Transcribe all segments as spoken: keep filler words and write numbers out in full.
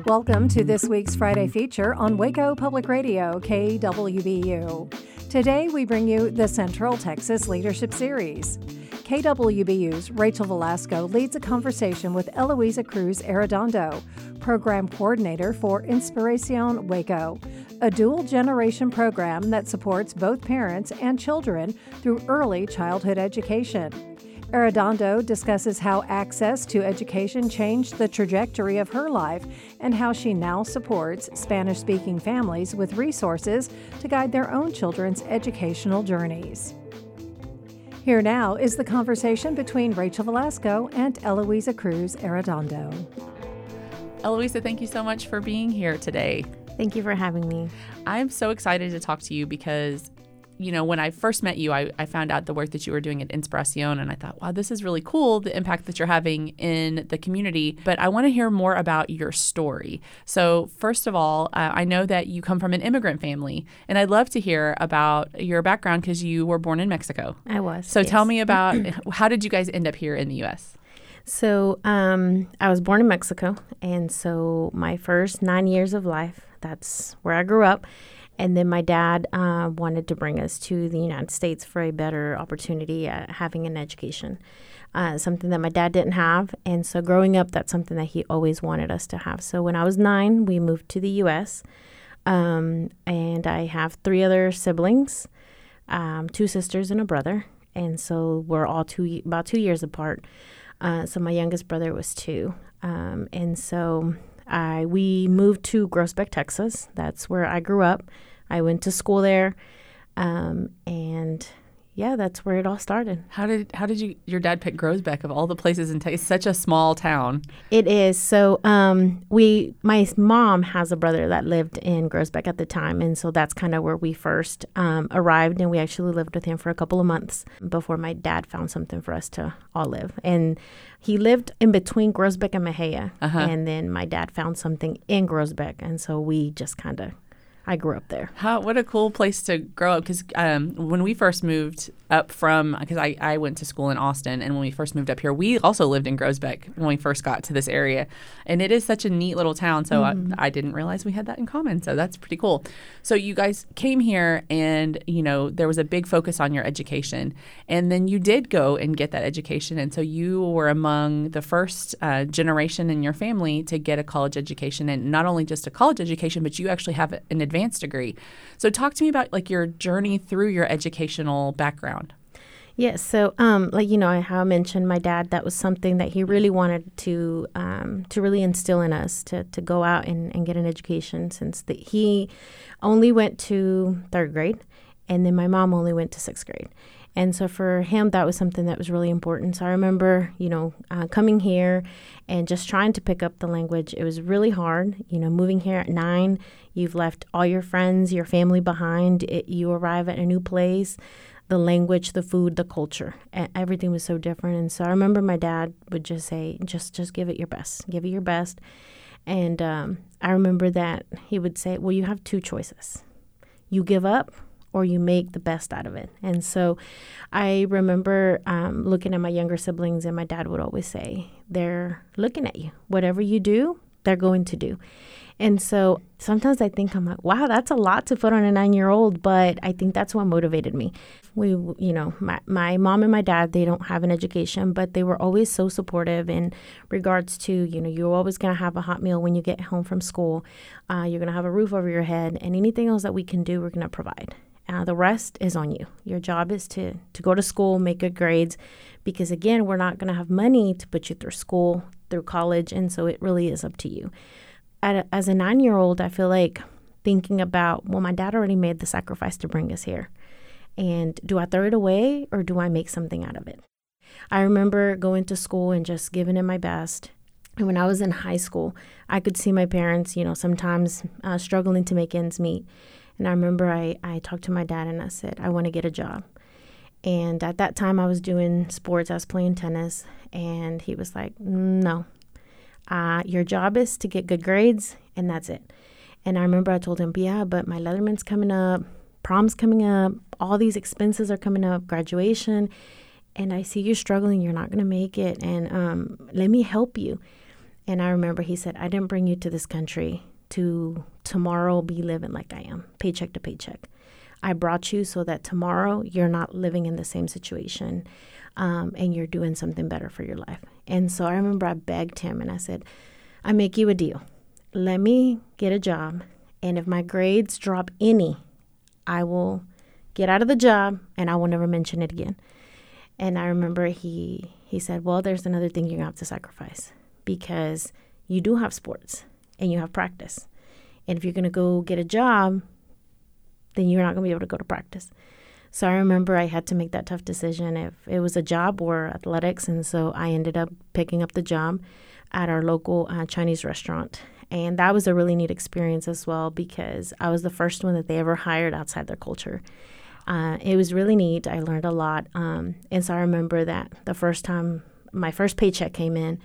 Welcome to this week's Friday feature on Waco Public Radio, K W B U. Today we bring you the Central Texas Leadership Series. K W B U's Rachel Velasco leads a conversation with Eloisa Cruz Arredondo, Program Coordinator for Inspiración Waco, a dual-generation program that supports both parents and children through early childhood education. Arredondo discusses how access to education changed the trajectory of her life and how she now supports Spanish-speaking families with resources to guide their own children's educational journeys. Here now is the conversation between Rachel Velasco and Eloisa Cruz Arredondo. Eloisa, thank you so much for being here today. Thank you for having me. I'm so excited to talk to you because, you know, when I first met you, I, I found out the work that you were doing at Inspiración, and I thought, wow, this is really cool, the impact that you're having in the community. But I want to hear more about your story. So first of all, uh, I know that you come from an immigrant family, and I'd love to hear about your background because you were born in Mexico. I was. So yes. Tell me about how did you guys end up here in the U S? So um, I was born in Mexico, and so my first nine years of life, that's where I grew up. And then my dad uh, wanted to bring us to the United States for a better opportunity at having an education, uh, something that my dad didn't have. And so growing up, that's something that he always wanted us to have. So when I was nine, we moved to the U S, um, and I have three other siblings, um, two sisters and a brother. And so we're all two about two years apart. Uh, so my youngest brother was two. Um, and so I we moved to Groesbeck, Texas. That's where I grew up. I went to school there, um, and yeah, that's where it all started. How did how did you your dad pick Groesbeck of all the places in Texas? It's such a small town. It is. So um, we my mom has a brother that lived in Groesbeck at the time, and so that's kind of where we first um, arrived, and we actually lived with him for a couple of months before my dad found something for us to all live. And he lived in between Groesbeck and Mejia, uh-huh. and then my dad found something in Groesbeck, and so we just kind of I grew up there. How what a cool place to grow up, because um, when we first moved up from, because I, I went to school in Austin, and when we first moved up here, we also lived in Groesbeck when we first got to this area. And it is such a neat little town, so mm-hmm. I, I didn't realize we had that in common, so that's pretty cool. So you guys came here, and, you know, there was a big focus on your education, and then you did go and get that education, and so you were among the first uh, generation in your family to get a college education, and not only just a college education, but you actually have an advanced degree. So talk to me about like your journey through your educational background. Yes. So, um, like, you know, how I mentioned my dad, that was something that he really wanted to um, to really instill in us, to, to go out and, and get an education, since the, he only went to third grade, and then my mom only went to sixth grade. And so for him, that was something that was really important. So I remember, you know, uh, coming here and just trying to pick up the language. It was really hard. You know, moving here at nine, you've left all your friends, your family behind. It, you arrive at a new place, the language, the food, the culture, everything was so different. And so I remember my dad would just say, just, just give it your best, give it your best. And um, I remember that he would say, well, you have two choices. You give up, or you make the best out of it. And so I remember um, looking at my younger siblings, and my dad would always say, they're looking at you. Whatever you do, they're going to do. And so sometimes I think, I'm like, wow, that's a lot to put on a nine-year-old, but I think that's what motivated me. We, you know, my, my mom and my dad, they don't have an education, but they were always so supportive in regards to, you know, you're always going to have a hot meal when you get home from school. Uh, you're going to have a roof over your head, and anything else that we can do, we're going to provide. Uh, the rest is on you. Your job is to, to go to school, make good grades, because, again, we're not going to have money to put you through school, through college, and so it really is up to you. At a, as a nine-year-old, I feel like thinking about, well, my dad already made the sacrifice to bring us here, and do I throw it away, or do I make something out of it? I remember going to school and just giving it my best. And when I was in high school, I could see my parents, you know, sometimes uh, struggling to make ends meet. And I remember I, I talked to my dad and I said, I want to get a job. And at that time I was doing sports. I was playing tennis. And he was like, no, uh, your job is to get good grades, and that's it. And I remember I told him, yeah, but my Leatherman's coming up, prom's coming up, all these expenses are coming up, graduation. And I see you struggling. You're not going to make it. And um, let me help you. And I remember he said, I didn't bring you to this country to tomorrow be living like I am, paycheck to paycheck. I brought you so that tomorrow you're not living in the same situation um, and you're doing something better for your life. And so I remember I begged him and I said, I make you a deal. Let me get a job. And if my grades drop any, I will get out of the job and I will never mention it again. And I remember he, he said, well, there's another thing you're going to have to sacrifice because you do have sports and you have practice. And if you're going to go get a job, then you're not going to be able to go to practice. So I remember I had to make that tough decision if it was a job or athletics. And so I ended up picking up the job at our local uh, Chinese restaurant. And that was a really neat experience as well because I was the first one that they ever hired outside their culture. Uh, it was really neat. I learned a lot. Um, and so I remember that the first time my first paycheck came in,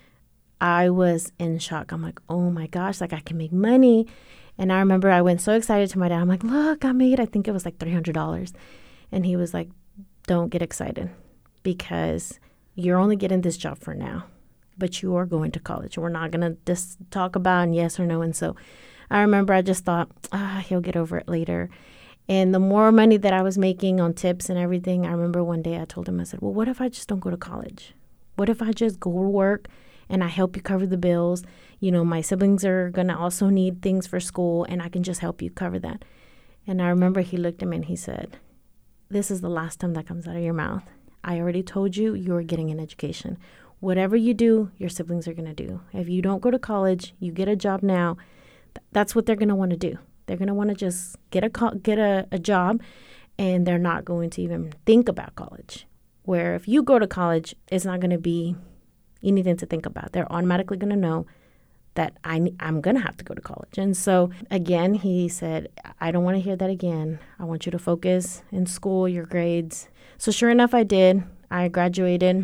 I was in shock. I'm like, oh my gosh, like I can make money. And I remember I went so excited to my dad. I'm like, look, I made, I think it was like three hundred dollars. And he was like, don't get excited because you're only getting this job for now, but you are going to college. We're not going to just talk about yes or no. And so I remember I just thought, ah, he'll get over it later. And the more money that I was making on tips and everything, I remember one day I told him, I said, well, what if I just don't go to college? What if I just go to work and I help you cover the bills? You know, my siblings are going to also need things for school and I can just help you cover that. And I remember he looked at me and he said, this is the last time that comes out of your mouth. I already told you you are getting an education. Whatever you do, your siblings are going to do. If you don't go to college, you get a job now, th- that's what they're going to want to do. They're going to want to just get a co- get a, a job, and they're not going to even think about college. Where if you go to college, it's not going to be anything to think about. They're automatically going to know that I, I'm going to have to go to college. And so, again, he said, I don't want to hear that again. I want you to focus in school, your grades. So sure enough, I did. I graduated.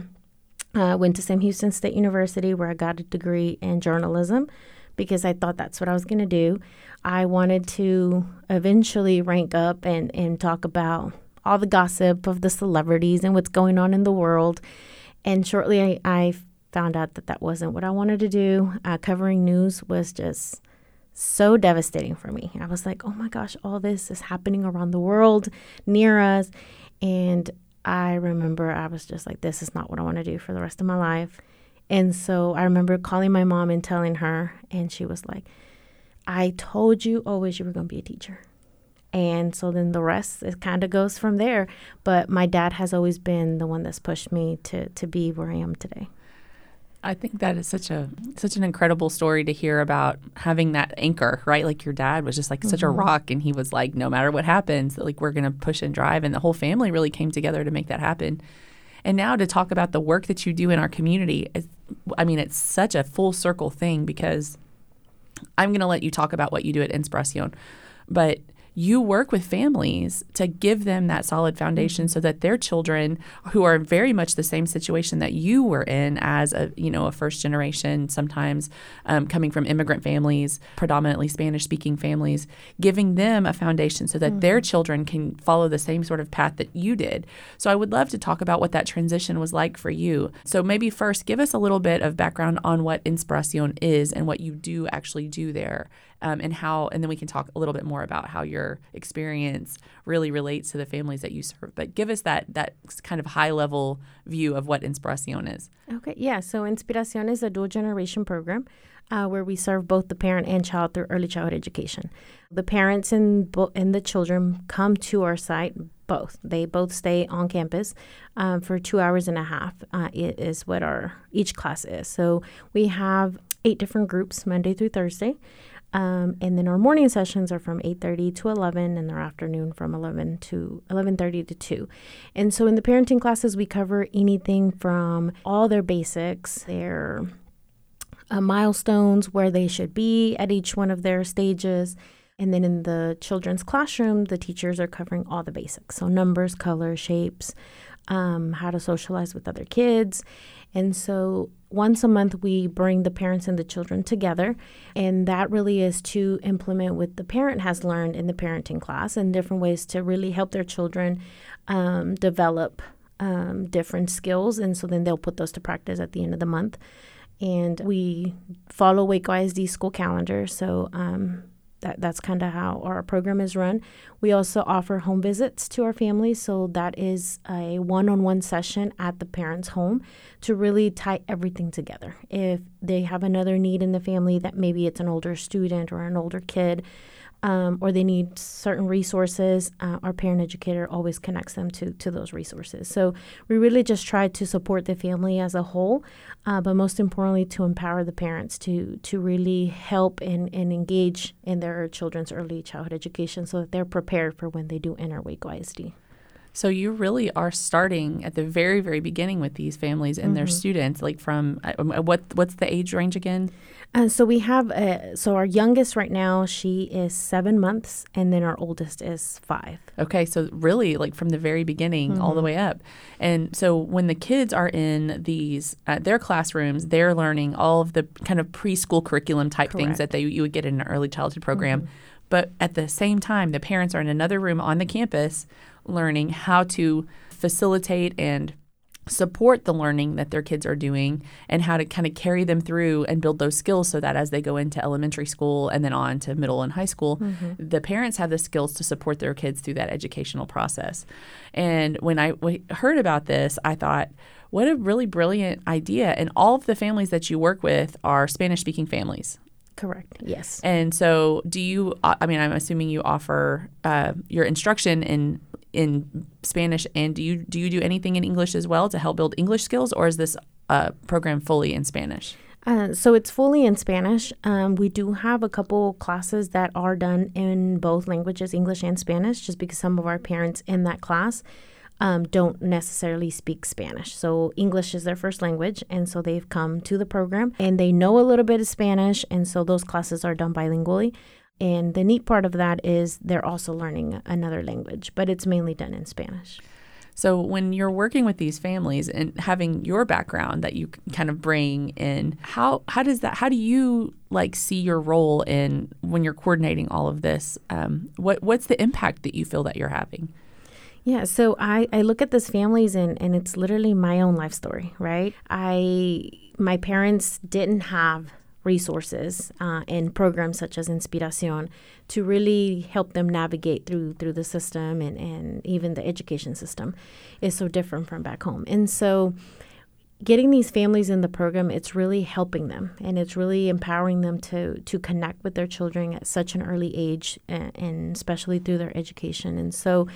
I uh, went to Sam Houston State University where I got a degree in journalism because I thought that's what I was going to do. I wanted to eventually rank up and, and talk about all the gossip of the celebrities and what's going on in the world. And shortly I, I found out that that wasn't what I wanted to do. Uh, covering news was just so devastating for me. I was like, oh my gosh, all this is happening around the world near us. And I remember I was just like, this is not what I want to do for the rest of my life. And so I remember calling my mom and telling her, and she was like, I told you always you were going to be a teacher. And so then the rest, it kind of goes from there. But my dad has always been the one that's pushed me to, to be where I am today. I think that is such a such an incredible story to hear about having that anchor, right? Like your dad was just like mm-hmm. such a rock, and he was like, no matter what happens, like we're going to push and drive. And the whole family really came together to make that happen. And now to talk about the work that you do in our community, is, I mean, it's such a full circle thing because I'm going to let you talk about what you do at Inspiración, but you work with families to give them that solid foundation mm-hmm. so that their children who are very much the same situation that you were in as a, you know, a first generation, sometimes um, coming from immigrant families, predominantly Spanish speaking families, giving them a foundation so that mm-hmm. their children can follow the same sort of path that you did. So I would love to talk about what that transition was like for you. So maybe first give us a little bit of background on what Inspiración is and what you do actually do there. Um, and how, and then we can talk a little bit more about how your experience really relates to the families that you serve. But give us that that kind of high level view of what Inspiración is. Okay, yeah. So Inspiración is a dual generation program uh, where we serve both the parent and child through early childhood education. The parents and bo- and the children come to our site. Both they both stay on campus um, for two hours and a half. Uh, it is what our each class is. So we have eight different groups Monday through Thursday. Um, and then our morning sessions are from eight thirty to eleven, and our afternoon from eleven to eleven thirty to two. And so in the parenting classes, we cover anything from all their basics, their uh, milestones, where they should be at each one of their stages. And then in the children's classroom, the teachers are covering all the basics. So numbers, colors, shapes, um, how to socialize with other kids. And so once a month, we bring the parents and the children together, and that really is to implement what the parent has learned in the parenting class and different ways to really help their children um, develop um, different skills, and so then they'll put those to practice at the end of the month. And we follow Waco I S D school calendar. So um, that that's kind of how our program is run. We also offer home visits to our families. So that is a one-on-one session at the parent's home to really tie everything together. If they have another need in the family, that maybe it's an older student or an older kid, Um, or they need certain resources, uh, our parent educator always connects them to, to those resources. So we really just try to support the family as a whole, uh, but most importantly, to empower the parents to to really help and, and engage in their children's early childhood education so that they're prepared for when they do enter Waco I S D. So you really are starting at the very, very beginning with these families and mm-hmm. their students, like from uh, what what's the age range again? Uh, so we have, uh, so our youngest right now, she is seven months, and then our oldest is five. Okay, so really like from the very beginning mm-hmm. all the way up. And so when the kids are in these, uh, their classrooms, they're learning all of the kind of preschool curriculum type Correct. things that they you would get in an early childhood program. Mm-hmm. But at the same time, the parents are in another room on the campus learning how to facilitate and support the learning that their kids are doing and how to kind of carry them through and build those skills so that as they go into elementary school and then on to middle and high school, mm-hmm. the parents have the skills to support their kids through that educational process. And when I w- heard about this, I thought, what a really brilliant idea. And all of the families that you work with are Spanish-speaking families. Correct. Yes. And so do you, I mean, I'm assuming you offer uh, your instruction in in Spanish, and do you do you do anything in English as well to help build English skills, or is this uh, program fully in Spanish? Uh, so it's fully in Spanish. Um, we do have a couple classes that are done in both languages, English and Spanish, just because some of our parents in that class um, don't necessarily speak Spanish. So English is their first language, and so they've come to the program, and they know a little bit of Spanish, and so those classes are done bilingually. And the neat part of that is they're also learning another language, but it's mainly done in Spanish. So when you're working with these families and having your background that you kind of bring in, how how does that, how do you like see your role in when you're coordinating all of this? Um, what what's the impact that you feel that you're having? Yeah, so I, I look at these families and, and it's literally my own life story, right? I my parents didn't have resources uh, and programs such as Inspiración to really help them navigate through through the system, and, and even the education system is so different from back home. And so getting these families in the program, it's really helping them, and it's really empowering them to to connect with their children at such an early age, and, and especially through their education. And so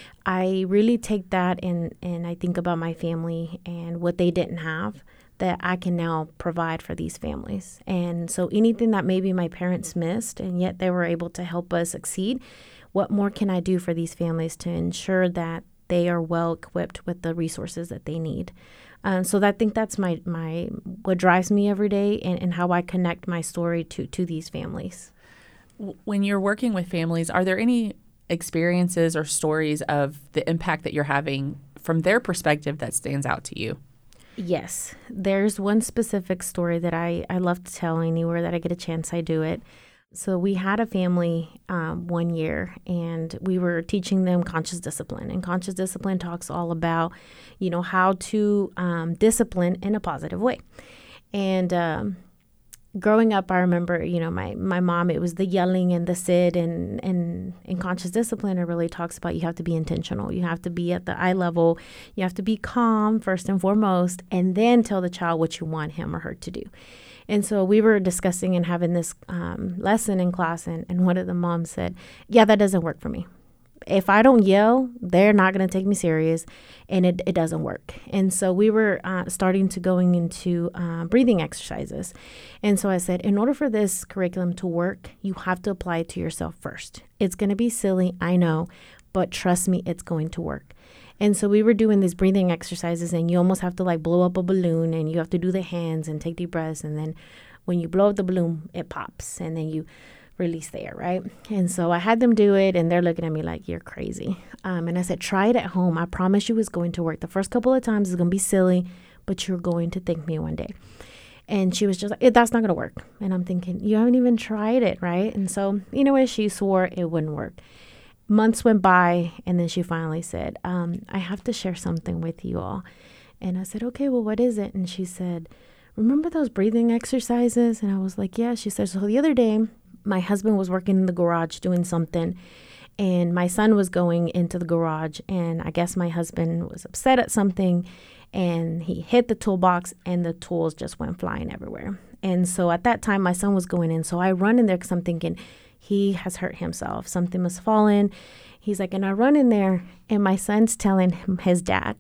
I really take that and, and I think about my family and what they didn't have that I can now provide for these families. And so anything that maybe my parents missed and yet they were able to help us succeed, what more can I do for these families to ensure that they are well equipped with the resources that they need? Um, so I think that's my, my what drives me every day, and, and how I connect my story to, to these families. When you're working with families, are there any experiences or stories of the impact that you're having from their perspective that stands out to you? Yes. There's one specific story that I, I love to tell anywhere that I get a chance, I do it. So we had a family um, one year, and we were teaching them conscious discipline. And conscious discipline talks all about, you know, how to um, discipline in a positive way. And um, growing up, I remember, you know, my, my mom, it was the yelling and the sit, and, and in conscious discipline, it really talks about you have to be intentional. You have to be at the eye level. You have to be calm first and foremost, and then tell the child what you want him or her to do. And so we were discussing and having this um, lesson in class, and, and one of the moms said, yeah, that doesn't work for me. If I don't yell, they're not going to take me serious, and it, it doesn't work. And so we were uh, starting to going into uh, breathing exercises. And so I said, in order for this curriculum to work, you have to apply it to yourself first. It's going to be silly, I know, but trust me, it's going to work. And so we were doing these breathing exercises, and you almost have to like blow up a balloon, and you have to do the hands and take deep breaths. And then when you blow up the balloon, it pops, and then you release the air, right? And so I had them do it, and they're looking at me like, you're crazy. Um, and I said, try it at home. I promise you it's going to work. The first couple of times it's going to be silly, but you're going to thank me one day. And she was just like, that's not going to work. And I'm thinking, you haven't even tried it, right? And so, you know what? She swore it wouldn't work. Months went by, and then she finally said, um, I have to share something with you all. And I said, okay, well, what is it? And she said, remember those breathing exercises? And I was like, yeah. She said, so the other day, my husband was working in the garage doing something, and my son was going into the garage, and I guess my husband was upset at something, and he hit the toolbox, and the tools just went flying everywhere. And so at that time, my son was going in. So I run in there because I'm thinking he has hurt himself. Something must have fallen. He's like, and I run in there, and my son's telling him, his dad,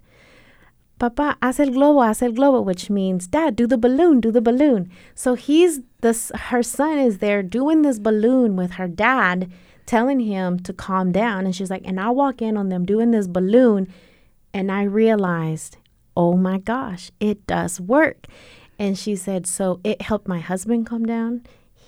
Papa, haz el globo, haz el globo, which means, Dad, do the balloon, do the balloon. So he's this, her son is there doing this balloon with her dad, telling him to calm down. And she's like, and I walk in on them doing this balloon, and I realized, oh my gosh, it does work. And she said, so it helped my husband calm down.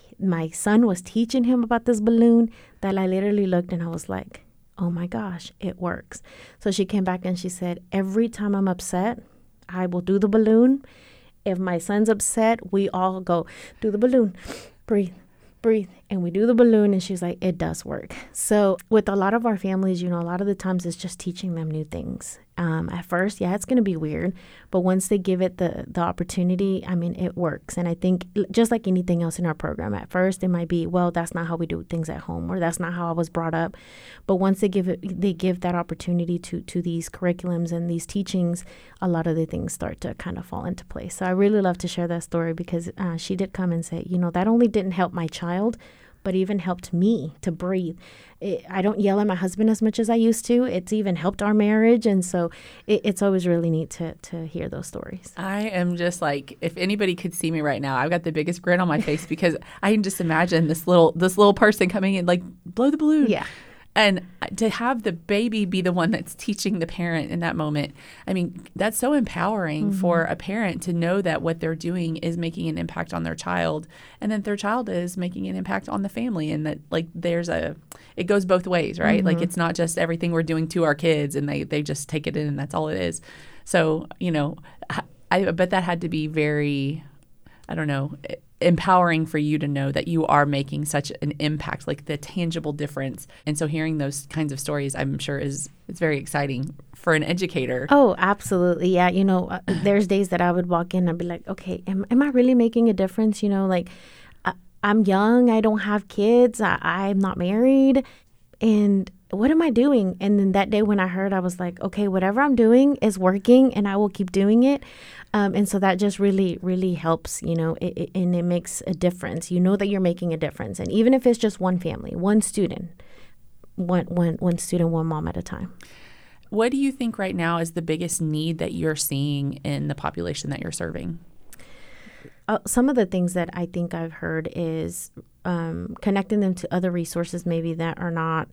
My son was teaching him about this balloon that I literally looked and I was like, oh my gosh, it works. So she came back and she said, every time I'm upset, I will do the balloon. If my son's upset, we all go, do the balloon, breathe, breathe. And we do the balloon. And she's like, it does work. So with a lot of our families, you know, a lot of the times it's just teaching them new things. Um, at first, yeah, it's going to be weird. But once they give it the, the opportunity, I mean, it works. And I think just like anything else in our program, at first it might be, well, that's not how we do things at home, or that's not how I was brought up. But once they give it, they give that opportunity to, to these curriculums and these teachings, a lot of the things start to kind of fall into place. So I really love to share that story because uh, she did come and say, you know, that only didn't help my child, but even helped me to breathe. It, I don't yell at my husband as much as I used to. It's even helped our marriage. And so it, it's always really neat to to hear those stories. I am just like, if anybody could see me right now, I've got the biggest grin on my face because I can just imagine this little this little person coming in like, blow the balloon. Yeah. And to have the baby be the one that's teaching the parent in that moment, I mean, that's so empowering mm-hmm. for a parent to know that what they're doing is making an impact on their child, and that their child is making an impact on the family, and that like there's a, it goes both ways, right? Mm-hmm. Like it's not just everything we're doing to our kids and they, they just take it in and that's all it is. So, you know, I bet that had to be very, I don't know, empowering for you to know that you are making such an impact, like the tangible difference. And so hearing those kinds of stories, I'm sure is it's very exciting for an educator. Oh, absolutely. Yeah. You know, uh, there's days that I would walk in and be like, okay, am, am I really making a difference? You know, like I, I'm young, I don't have kids, I, I'm not married. And what am I doing? And then that day when I heard, I was like, okay, whatever I'm doing is working and I will keep doing it. Um, and so that just really, really helps, you know, it, it, and it makes a difference. You know that you're making a difference. And even if it's just one family, one student, one, one, one student, one mom at a time. What do you think right now is the biggest need that you're seeing in the population that you're serving? Uh, some of the things that I think I've heard is um, connecting them to other resources maybe that are not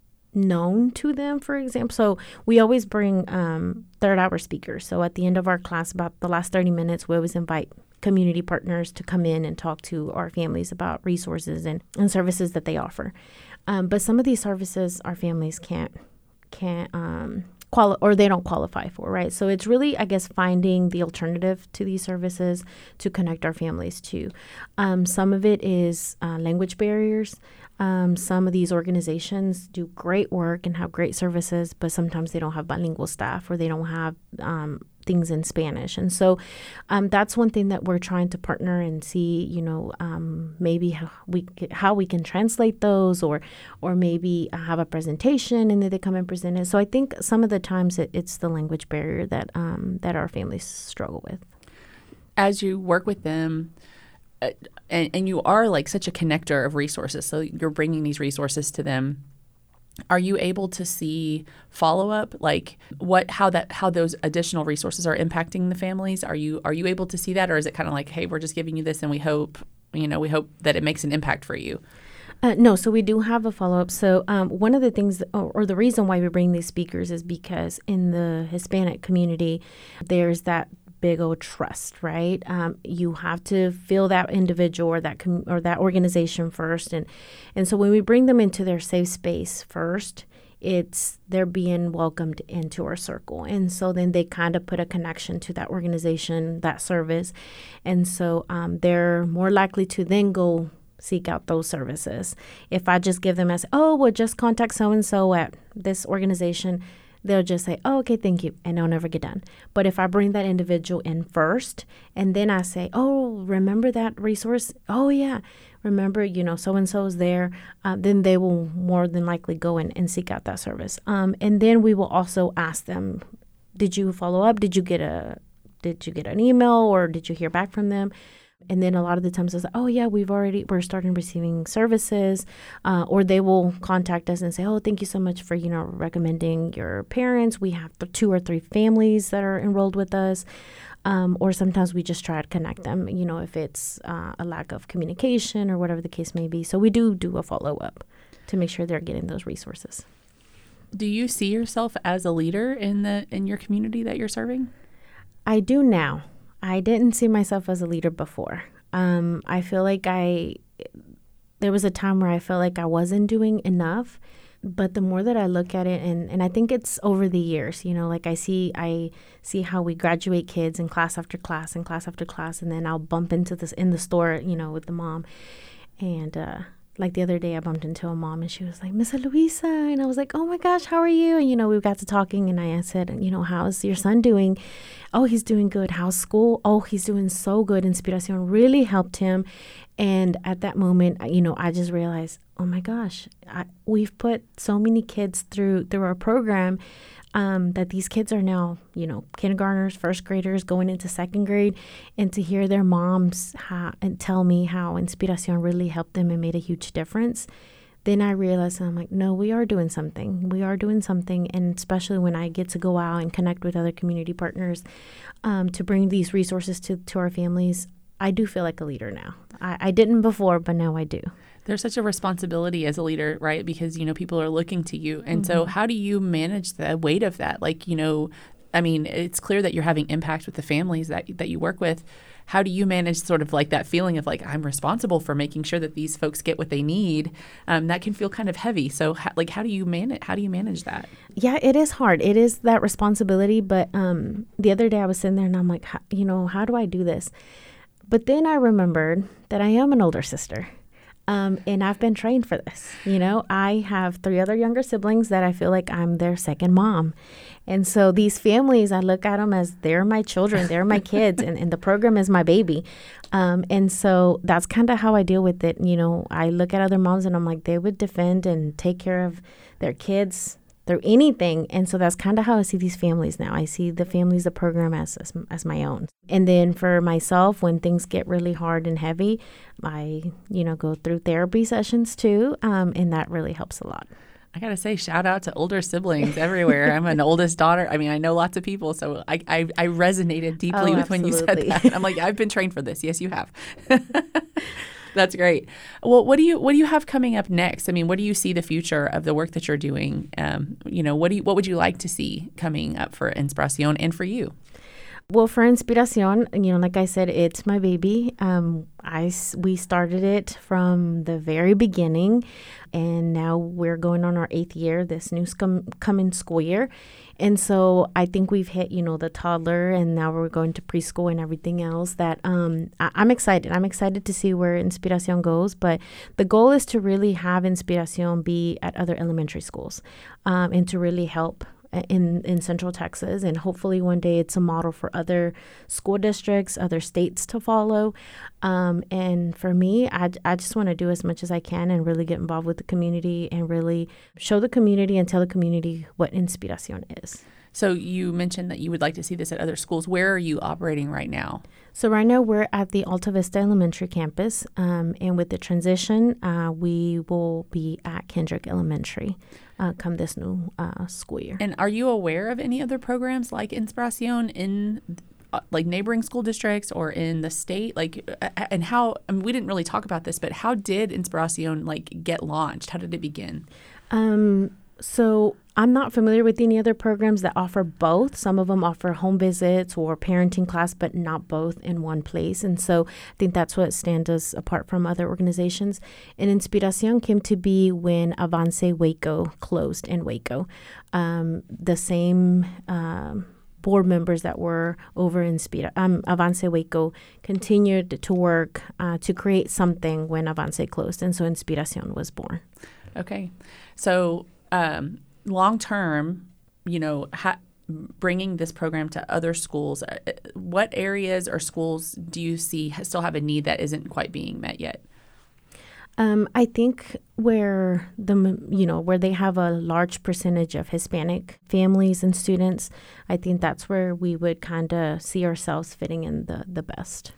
known to them, for example. So we always bring um, third hour speakers. So at the end of our class, about the last thirty minutes, we always invite community partners to come in and talk to our families about resources and, and services that they offer. Um, but some of these services our families can't, can't um, quali- or they don't qualify for, right? So it's really, I guess, finding the alternative to these services to connect our families to. Um, some of it is uh, language barriers. Um, some of these organizations do great work and have great services, but sometimes they don't have bilingual staff or they don't have um, things in Spanish. And so um, that's one thing that we're trying to partner and see, you know, um, maybe how we how we can translate those or or maybe have a presentation and then they come and present it. So I think some of the times it, it's the language barrier that um, that our families struggle with. As you work with them, Uh, and, and you are like such a connector of resources. So you're bringing these resources to them. Are you able to see follow-up, like what, how that, how those additional resources are impacting the families? Are you, are you able to see that? Or is it kind of like, hey, we're just giving you this and we hope, you know, we hope that it makes an impact for you? Uh, no, so we do have a follow-up. So um, one of the things, that, or, or the reason why we bring these speakers is because in the Hispanic community, there's that big old trust, right? Um, you have to feel that individual or that com- or that organization first, and and so when we bring them into their safe space first, it's they're being welcomed into our circle, and so then they kind of put a connection to that organization, that service, and so um, they're more likely to then go seek out those services. If I just give them as, oh, well, just contact so and so at this organization, they'll just say, oh, okay, thank you, and they'll never get done. But if I bring that individual in first, and then I say, oh, remember that resource? Oh, yeah. Remember, you know, so-and-so is there, uh, then they will more than likely go in and seek out that service. Um, and then we will also ask them, did you follow up? Did you get a, did you get an email, or did you hear back from them? And then a lot of the times it's like, oh, yeah, we've already, we're starting receiving services. Uh, or they will contact us and say, oh, thank you so much for, you know, recommending your parents. We have two or three families that are enrolled with us. Um, or sometimes we just try to connect them, you know, if it's uh, a lack of communication or whatever the case may be. So we do do a follow-up to make sure they're getting those resources. Do you see yourself as a leader in the in your community that you're serving? I do now. I didn't see myself as a leader before. Um, I feel like I, there was a time where I felt like I wasn't doing enough. But the more that I look at it, and, and I think it's over the years, you know, like I see I see how we graduate kids in class after class and class after class, and then I'll bump into this in the store, you know, with the mom. And uh, like the other day I bumped into a mom, and she was like, Miss Luisa. And I was like, oh my gosh, how are you? And, you know, we got to talking, and I said, you know, how's your son doing? Oh, he's doing good. How's school? Oh, he's doing so good. Inspiración really helped him. And at that moment, you know, I just realized, oh my gosh, I, we've put so many kids through through our program um, that these kids are now, you know, kindergartners, first graders going into second grade. And to hear their moms ha- and tell me how Inspiración really helped them and made a huge difference, then I realized, I'm like, no, we are doing something. We are doing something. And especially when I get to go out and connect with other community partners um, to bring these resources to, to our families, I do feel like a leader now. I, I didn't before, but now I do. There's such a responsibility as a leader, right? Because, you know, people are looking to you. And mm-hmm. so how do you manage the weight of that? Like, you know, I mean, it's clear that you're having impact with the families that that you work with. How do you manage sort of like that feeling of like, I'm responsible for making sure that these folks get what they need? Um, that can feel kind of heavy. So how, like, how do you manage, how do you manage that? Yeah, it is hard. It is that responsibility. But um, the other day I was sitting there and I'm like, how, you know, how do I do this? But then I remembered that I am an older sister. Um, and I've been trained for this. You know, I have three other younger siblings that I feel like I'm their second mom. And so these families, I look at them as they're my children, they're my kids, and, and the program is my baby. Um, and so that's kind of how I deal with it. You know, I look at other moms and I'm like, they would defend and take care of their kids through anything. And so that's kind of how I see these families now. I see the families, the program as, as as my own. And then for myself, when things get really hard and heavy, I, you know, go through therapy sessions too. Um, and that really helps a lot. I got to say, shout out to older siblings everywhere. I'm an oldest daughter. I mean, I know lots of people, so I I, I resonated deeply oh, with when you said that. I'm like, I've been trained for this. Yes, you have. That's great. Well, what do you what do you have coming up next? I mean, what do you see the future of the work that you're doing? Um, you know, what do you, what would you like to see coming up for Inspiración and for you? Well, for Inspiración, you know, like I said, it's my baby. Um, I, we started it from the very beginning, and now we're going on our eighth year, this new scum, coming school year. And so I think we've hit, you know, the toddler, and now we're going to preschool and everything else that um, I, I'm excited. I'm excited to see where Inspiración goes. But the goal is to really have Inspiración be at other elementary schools um, and to really help in in Central Texas, and hopefully one day it's a model for other school districts, other states to follow. Um, and for me, I, I just want to do as much as I can and really get involved with the community and really show the community and tell the community what Inspiración is. So you mentioned that you would like to see this at other schools. Where are you operating right now? So right now we're at the Alta Vista Elementary campus, um, and with the transition, uh, we will be at Kendrick Elementary uh, come this new uh, school year. And are you aware of any other programs like Inspiración in uh, like neighboring school districts or in the state? Like, uh, and how? I mean, we didn't really talk about this, but how did Inspiración like get launched? How did it begin? Um, so I'm not familiar with any other programs that offer both. Some of them offer home visits or parenting class, but not both in one place. And so I think that's what stands us apart from other organizations. And Inspiración came to be when Avance Waco closed in Waco. Um, the same um, board members that were over in Inspira, um, Avance Waco continued to work uh, to create something when Avance closed. And so Inspiración was born. Okay. So um long term, you know, ha- bringing this program to other schools, uh, what areas or schools do you see still have a need that isn't quite being met yet? Um, I think where the you know where they have a large percentage of Hispanic families and students, I think that's where we would kind of see ourselves fitting in the, the best.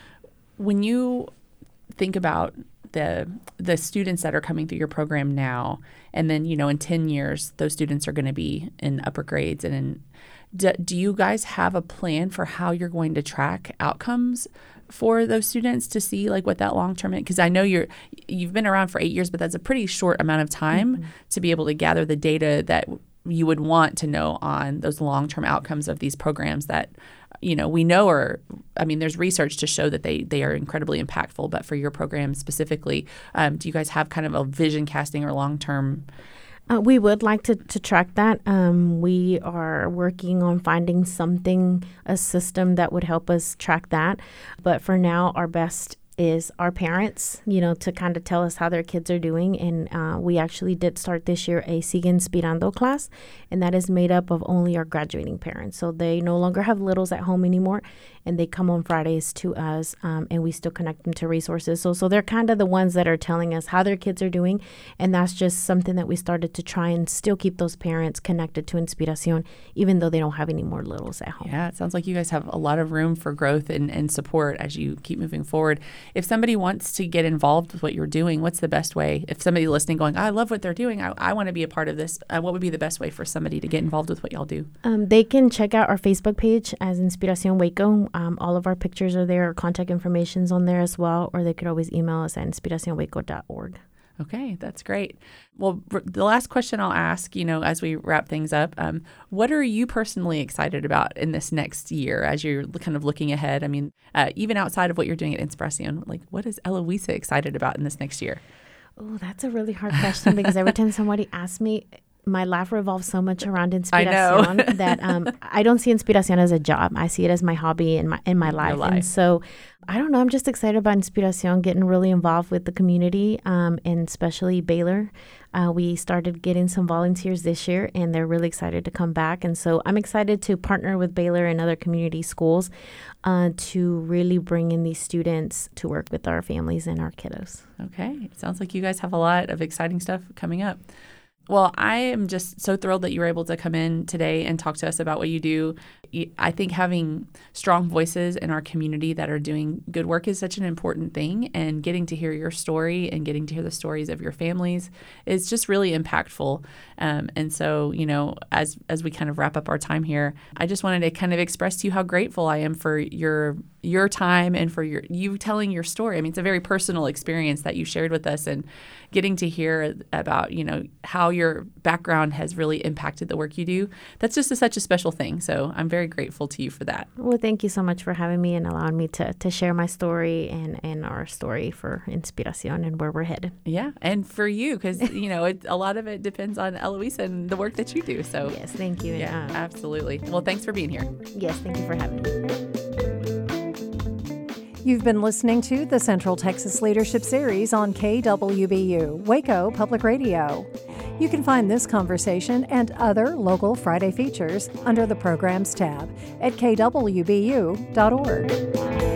When you think about the the students that are coming through your program now, and then you know in ten years those students are going to be in upper grades, and in, do, do you guys have a plan for how you're going to track outcomes for those students to see like what that long term is? Because I know you're you've been around for eight years, but that's a pretty short amount of time mm-hmm. to be able to gather the data that you would want to know on those long term outcomes of these programs that you know we know are. I mean, there's research to show that they they are incredibly impactful. But for your program specifically, um, do you guys have kind of a vision casting or long term? Uh, we would like to, to track that. Um, we are working on finding something, a system that would help us track that. But for now, our best is our parents, you know, to kind of tell us how their kids are doing. And uh, we actually did start this year a Sigue Inspirando class, and that is made up of only our graduating parents. So they no longer have littles at home anymore, and they come on Fridays to us, um, and we still connect them to resources. So so they're kind of the ones that are telling us how their kids are doing, and that's just something that we started to try and still keep those parents connected to Inspiración, even though they don't have any more littles at home. Yeah, it sounds like you guys have a lot of room for growth and, and support as you keep moving forward. If somebody wants to get involved with what you're doing, what's the best way? If somebody listening going, I love what they're doing, I, I want to be a part of this, uh, what would be the best way for somebody to get involved with what y'all do? Um, they can check out our Facebook page as Inspiración Waco. Um, all of our pictures are there. Our contact information's on there as well, or they could always email us at inspiracion waco dot org. Okay, that's great. Well, r- the last question I'll ask, you know, as we wrap things up, um, what are you personally excited about in this next year as you're kind of looking ahead? I mean, uh, even outside of what you're doing at Inspiración, like what is Eloisa excited about in this next year? Oh, that's a really hard question because every time somebody asks me, my life revolves so much around Inspiración I know. that um, I don't see Inspiración as a job. I see it as my hobby in my in my life. life. And so I don't know. I'm just excited about Inspiración, getting really involved with the community, um, and especially Baylor. Uh, we started getting some volunteers this year, and they're really excited to come back. And so I'm excited to partner with Baylor and other community schools uh, to really bring in these students to work with our families and our kiddos. Okay. It sounds like you guys have a lot of exciting stuff coming up. Well, I am just so thrilled that you were able to come in today and talk to us about what you do. I think having strong voices in our community that are doing good work is such an important thing, and getting to hear your story and getting to hear the stories of your families is just really impactful. Um, and so, you know, as as we kind of wrap up our time here, I just wanted to kind of express to you how grateful I am for your your time and for your you telling your story. I mean, it's a very personal experience that you shared with us, and getting to hear about, you know, how your background has really impacted the work you do. That's just a, such a special thing. So I'm very grateful to you for that. Well, thank you so much for having me and allowing me to, to share my story and, and our story for Inspiración and where we're headed. Yeah, and for you, because, you know, it, a lot of it depends on Eloisa and the work that you do. So yes, thank you. Yeah, uh, absolutely. Well, thanks for being here. Yes, thank you for having me. You've been listening to the Central Texas Leadership Series on K W B U, Waco Public Radio. You can find this conversation and other local Friday features under the Programs tab at k w b u dot org.